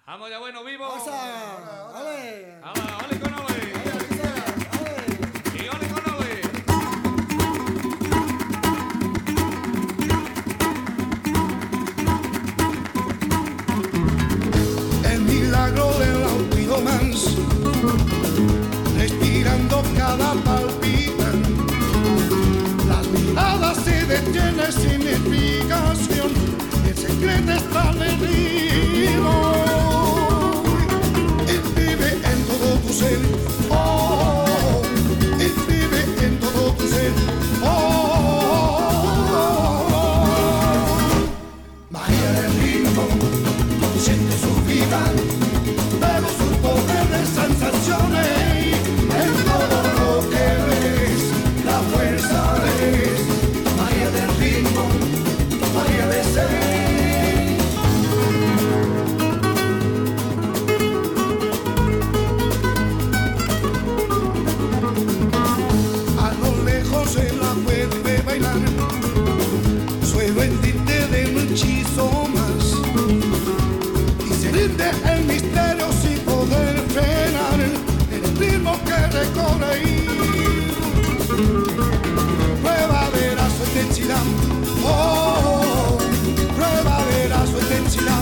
Vamos ya, bueno, vivo. ¡Osa! ¡Ole! ¡Ole con ole! ¡Y ole con ole! El milagro del Lautido Mans, respirando cada palpitan. Las miradas se detienen sin explicación. El secreto está en el ritmo. Él vive en todo tu ser. Oh, él vive en todo tu ser. Oh, magia del ritmo. Siento su vida, veo su poder de sensaciones. En todo lo que ves, la fuerza es magia del ritmo, magia de ser. A lo lejos se la puede bailar, suelo el tinte de un hechizo más. Rinde el misterio sin poder frenar el ritmo que recorre. Prueba verás su intensidad. Oh, prueba verás su intensidad.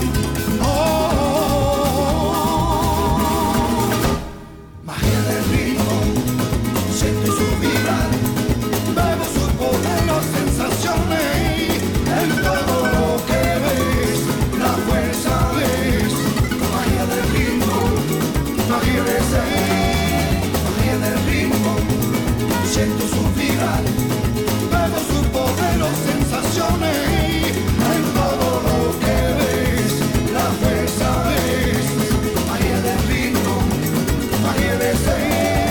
Oh, magia del ritmo, siento su vida, veo su poder, las sensaciones en todo lo que ves, la fuerza es. Magia del ritmo, magia de ser, magia del ritmo, siento su vida, veo su poder, las sensaciones, en todo lo que ves, la fuerza es, magia del ritmo, magia de ser.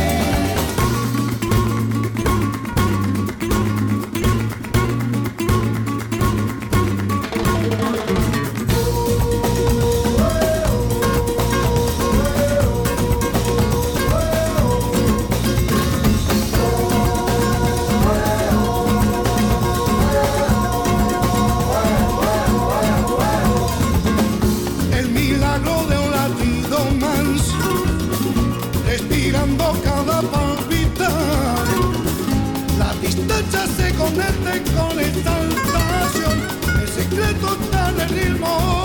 El milagro de un latido más, respirando cada palpitar. La distancia se conecta con exaltación, el secreto está en el ritmo.